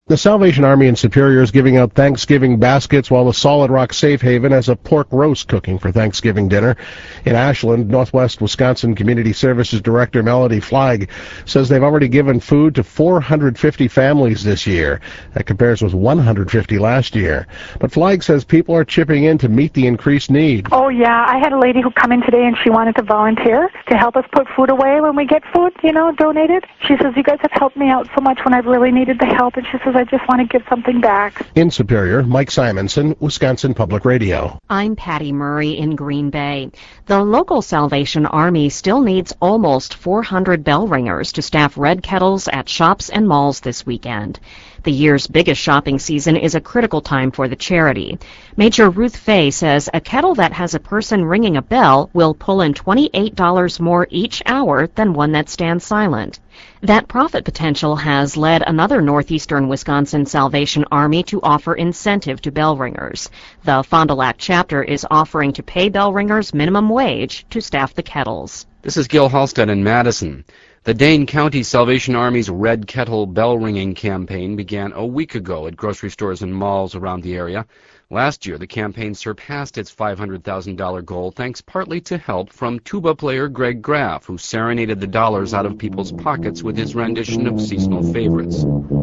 The Salvation Army in Superior is giving out Thanksgiving baskets, while the Solid Rock Safe Haven has a pork roast cooking for Thanksgiving dinner. In Ashland, Northwest Wisconsin Community Services Director Melody Flag says they've already given food to 450 families this year. That compares with 150 last year. But Flag says people are chipping in to meet the increased need. Oh, yeah. I had a lady who come in today and she wanted to volunteer to help us put food away when we get food, donated. She says, you guys have helped me out so much when I've really needed the help, and she says, I just want to give something back. In Superior, Mike Simonson, Wisconsin Public Radio. I'm Patty Murray in Green Bay. The local Salvation Army still needs almost 400 bell ringers to staff red kettles at shops and malls this weekend. The year's biggest shopping season is a critical time for the charity. Major Ruth Fay says a kettle that has a person ringing a bell will pull in $28 more each hour than one that stands silent. That profit potential has led another northeastern Wisconsin Salvation Army to offer incentive to bell ringers. The Fond du Lac chapter is offering to pay bell ringers minimum wage to staff the kettles. This is Gil Halstead in Madison. The Dane County Salvation Army's Red Kettle Bell Ringing campaign began a week ago at grocery stores and malls around the area. Last year, the campaign surpassed its $500,000 goal thanks partly to help from tuba player Greg Graff, who serenaded the dollars out of people's pockets with his rendition of seasonal favorites.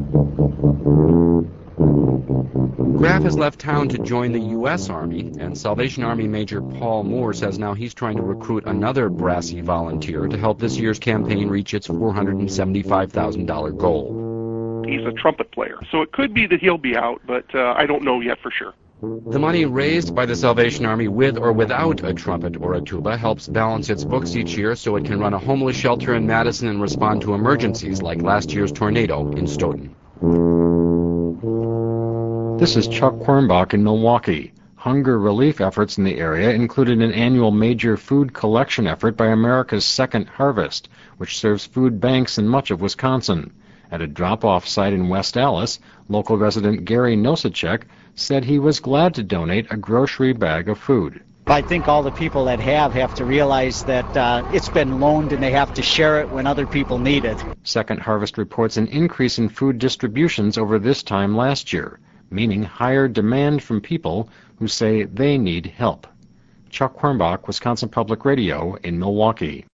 Graff has left town to join the U.S. Army, and Salvation Army Major Paul Moore says now he's trying to recruit another brassy volunteer to help this year's campaign reach its $475,000 goal. He's a trumpet player, so it could be that he'll be out, but I don't know yet for sure. The money raised by the Salvation Army with or without a trumpet or a tuba helps balance its books each year so it can run a homeless shelter in Madison and respond to emergencies like last year's tornado in Stoughton. This is Chuck Quirnbach in Milwaukee. Hunger relief efforts in the area included an annual major food collection effort by America's Second Harvest, which serves food banks in much of Wisconsin. At a drop-off site in West Allis, local resident Gary Nosacek said he was glad to donate a grocery bag of food. I think all the people that have to realize that it's been loaned and they have to share it when other people need it. Second Harvest reports an increase in food distributions over this time last year, meaning higher demand from people who say they need help. Chuck Quirnbach, Wisconsin Public Radio in Milwaukee.